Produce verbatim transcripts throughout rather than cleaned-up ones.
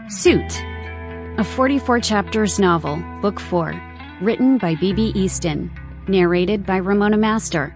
Suit, a forty-four chapters novel, Book four, written by B B Easton, narrated by Ramona Master.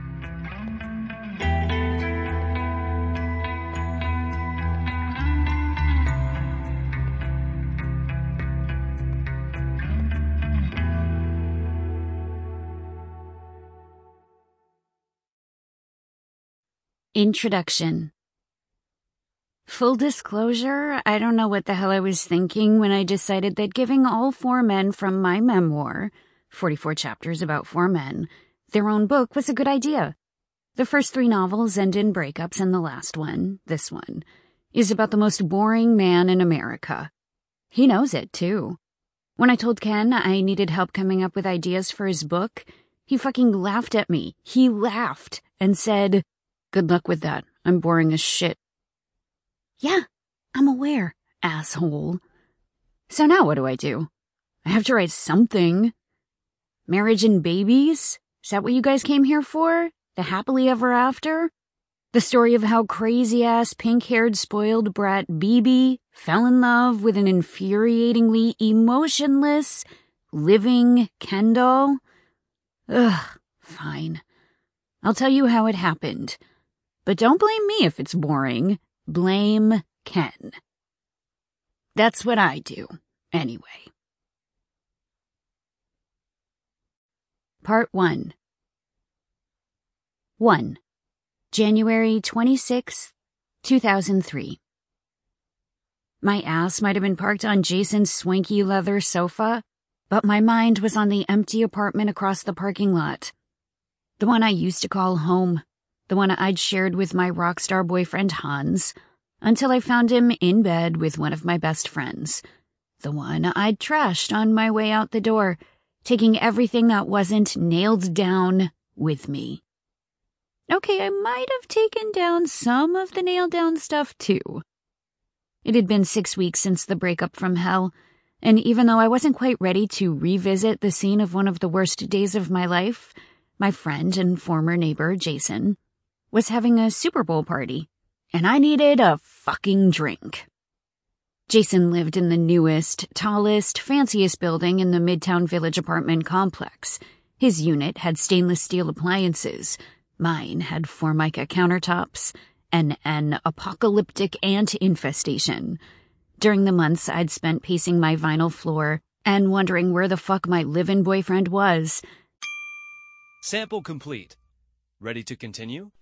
Introduction. Full disclosure, I don't know what the hell I was thinking when I decided that giving all four men from my memoir, forty-four chapters about four men, their own book was a good idea. The first three novels end in breakups, and the last one, this one, is about the most boring man in America. He knows it, too. When I told Ken I needed help coming up with ideas for his book, he fucking laughed at me. He laughed and said, "Good luck with that. I'm boring as shit." Yeah, I'm aware, asshole. So now what do I do? I have to write something. Marriage and babies? Is that what you guys came here for? The happily ever after? The story of how crazy-ass, pink-haired, spoiled brat B B fell in love with an infuriatingly emotionless, living Ken doll? Ugh, fine. I'll tell you how it happened. But don't blame me if it's boring. Blame Ken. That's what I do, anyway. Part one. one. January twenty-sixth, two thousand three. My ass might have been parked on Jason's swanky leather sofa, but my mind was on the empty apartment across the parking lot. The one I used to call home. The one I'd shared with my rock star boyfriend Hans, until I found him in bed with one of my best friends. The one I'd trashed on my way out the door, taking everything that wasn't nailed down with me. Okay, I might have taken down some of the nailed down stuff too. It had been six weeks since the breakup from hell, and even though I wasn't quite ready to revisit the scene of one of the worst days of my life, my friend and former neighbor, Jason, was having a Super Bowl party, and I needed a fucking drink. Jason lived in the newest, tallest, fanciest building in the Midtown Village apartment complex. His unit had stainless steel appliances. Mine had Formica countertops and an apocalyptic ant infestation. During the months I'd spent pacing my vinyl floor and wondering where the fuck my live-in boyfriend was. Sample complete. Ready to continue?